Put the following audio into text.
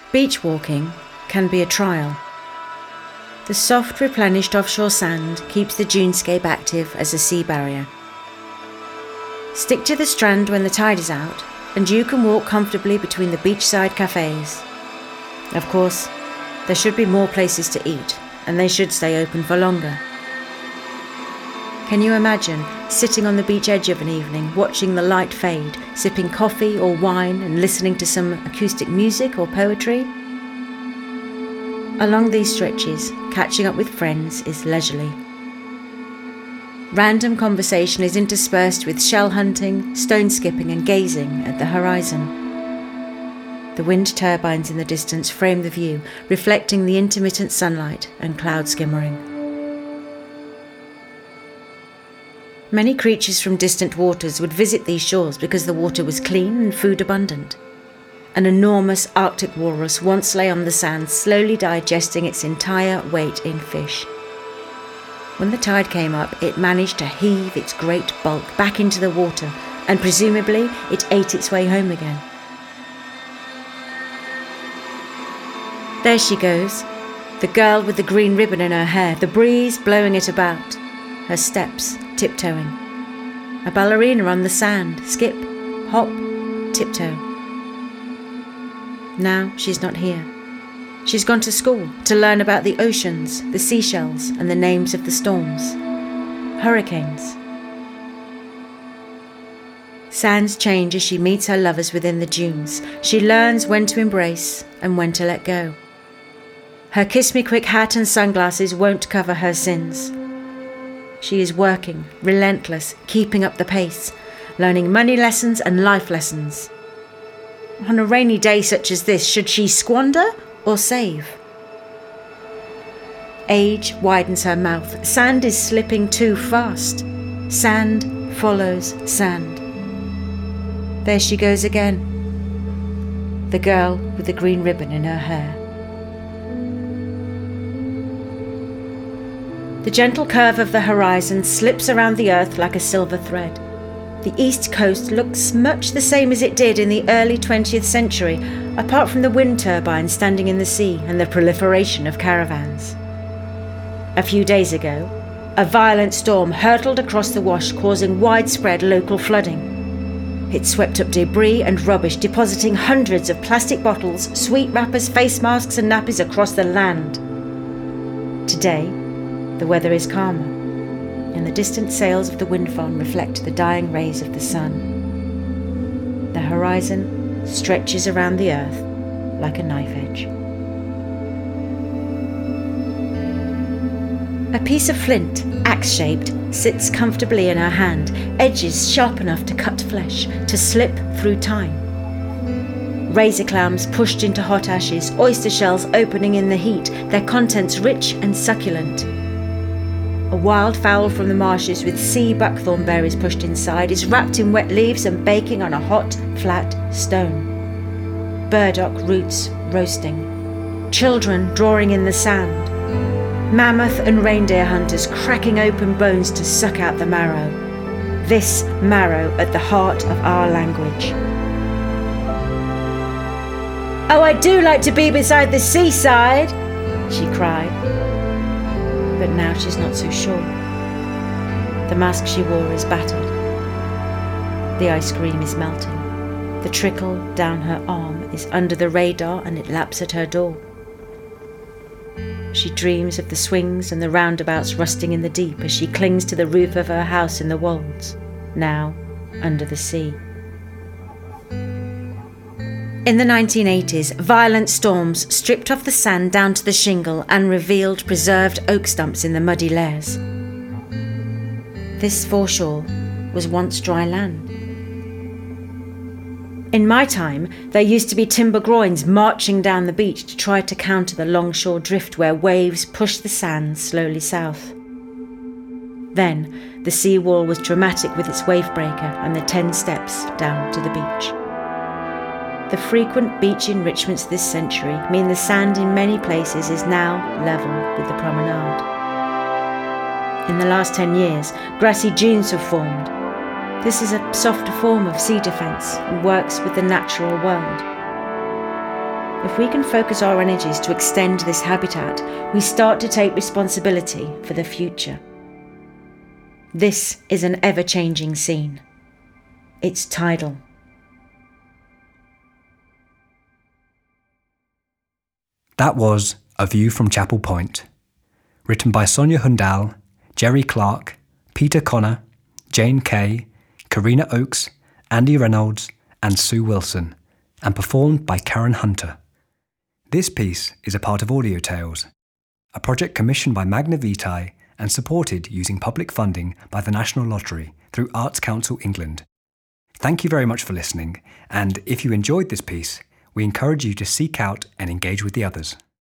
Beach walking can be a trial. The soft, replenished offshore sand keeps the dunescape active as a sea barrier. Stick to the strand when the tide is out, and you can walk comfortably between the beachside cafes. Of course, there should be more places to eat, and they should stay open for longer. Can you imagine sitting on the beach edge of an evening, watching the light fade, sipping coffee or wine and listening to some acoustic music or poetry? Along these stretches, catching up with friends is leisurely. Random conversation is interspersed with shell hunting, stone skipping and gazing at the horizon. The wind turbines in the distance frame the view, reflecting the intermittent sunlight and cloud skimmering. Many creatures from distant waters would visit these shores because the water was clean and food abundant. An enormous Arctic walrus once lay on the sand, slowly digesting its entire weight in fish. When the tide came up, it managed to heave its great bulk back into the water, and presumably it ate its way home again. There she goes, the girl with the green ribbon in her hair, the breeze blowing it about, her steps tiptoeing. A ballerina on the sand, skip, hop, tiptoe. Now she's not here. She's gone to school to learn about the oceans, the seashells, and the names of the storms. Hurricanes. Sands change as she meets her lovers within the dunes. She learns when to embrace and when to let go. Her kiss-me-quick hat and sunglasses won't cover her sins. She is working, relentless, keeping up the pace, learning money lessons and life lessons. On a rainy day such as this, should she squander or save? Age widens her mouth. Sand is slipping too fast. Sand follows sand. There she goes again. The girl with the green ribbon in her hair. The gentle curve of the horizon slips around the earth like a silver thread. The east coast looks much the same as it did in the early 20th century, apart from the wind turbines standing in the sea and the proliferation of caravans. A few days ago, a violent storm hurtled across the wash, causing widespread local flooding. It swept up debris and rubbish, depositing hundreds of plastic bottles, sweet wrappers, face masks and nappies across the land. Today, the weather is calmer, and the distant sails of the wind farm reflect the dying rays of the sun. The horizon stretches around the earth like a knife edge. A piece of flint, axe-shaped, sits comfortably in her hand, edges sharp enough to cut flesh, to slip through time. Razor clams pushed into hot ashes, oyster shells opening in the heat, their contents rich and succulent. A wild fowl from the marshes with sea buckthorn berries pushed inside is wrapped in wet leaves and baking on a hot, flat stone. Burdock roots roasting. Children drawing in the sand. Mammoth and reindeer hunters cracking open bones to suck out the marrow. This marrow at the heart of our language. "Oh, I do like to be beside the seaside," she cried. But now she's not so sure. The mask she wore is battered. The ice cream is melting. The trickle down her arm is under the radar and it laps at her door. She dreams of the swings and the roundabouts rusting in the deep as she clings to the roof of her house in the Wolds, now under the sea. In the 1980s, violent storms stripped off the sand down to the shingle and revealed preserved oak stumps in the muddy layers. This foreshore was once dry land. In my time, there used to be timber groins marching down the beach to try to counter the longshore drift where waves pushed the sand slowly south. Then, the sea wall was dramatic with its wave breaker and the 10 steps down to the beach. The frequent beach enrichments this century mean the sand in many places is now level with the promenade. In the last 10 years, grassy dunes have formed. This is a softer form of sea defence and works with the natural world. if we can focus our energies to extend this habitat, we start to take responsibility for the future. This is an ever-changing scene. It's tidal. That was A View from Chapel Point, written by Sonia Hundal, Jerry Clark, Peter Connor, Jane Kay, Karina Oakes, Andy Reynolds, and Sue Wilson, and performed by Karen Hunter. This piece is a part of Audio Tales, a project commissioned by Magna Vitae and supported using public funding by the National Lottery through Arts Council England. Thank you very much for listening, and if you enjoyed this piece, we encourage you to seek out and engage with the others.